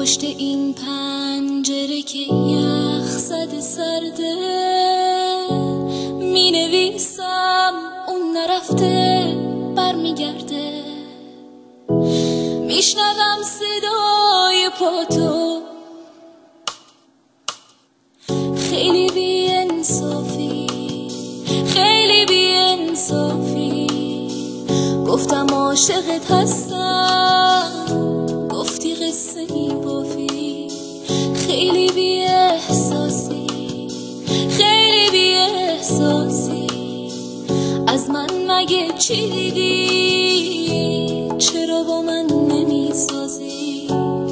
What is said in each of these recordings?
پشت این پنجره که یخ زده سرده می نویسم اون نرفته برمیگرده. میشنوم صدای پاتو، خیلی بی انصافی، خیلی بی انصافی. گفتم عاشقت هستم، گفتی قصه ای بافی. خیلی بی احساسی، خیلی بی احساسی. از من مگه چی دیدی؟ چرا با من نمی سازی؟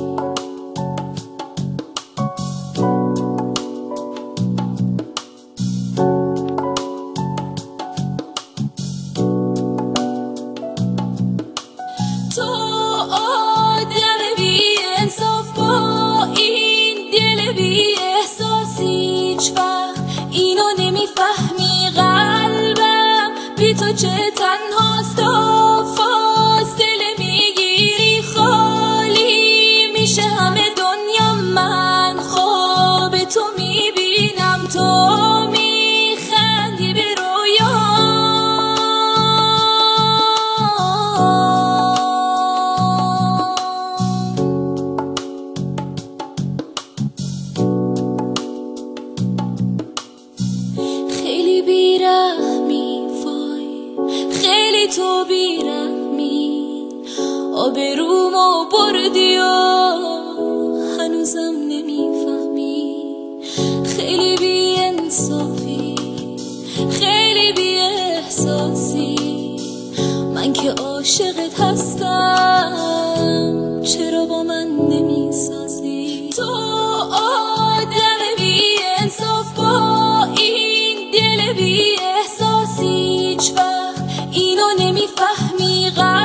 تو آدم بی انصاف با این دل بی احساسی، هیچ وقت اینو نمیفهمی. قلبم بی تو چه تنهاست، تا فاصله میگیری خالی میشه همه دنیا. من خواب تو میبینم، تو میخندی به خیلی بیرحمی، وای خیلی تو بیرحمی. آبرومو بردی و هنوزم نمیفهمی. خیلی بی انصافی، خیلی بی احساسی. من که عاشقت هستم، چرا با من نمی سازی؟ تو آدم بی انصاف با این دل بی احساسی، هیچ وقت اینو نمیفهمی.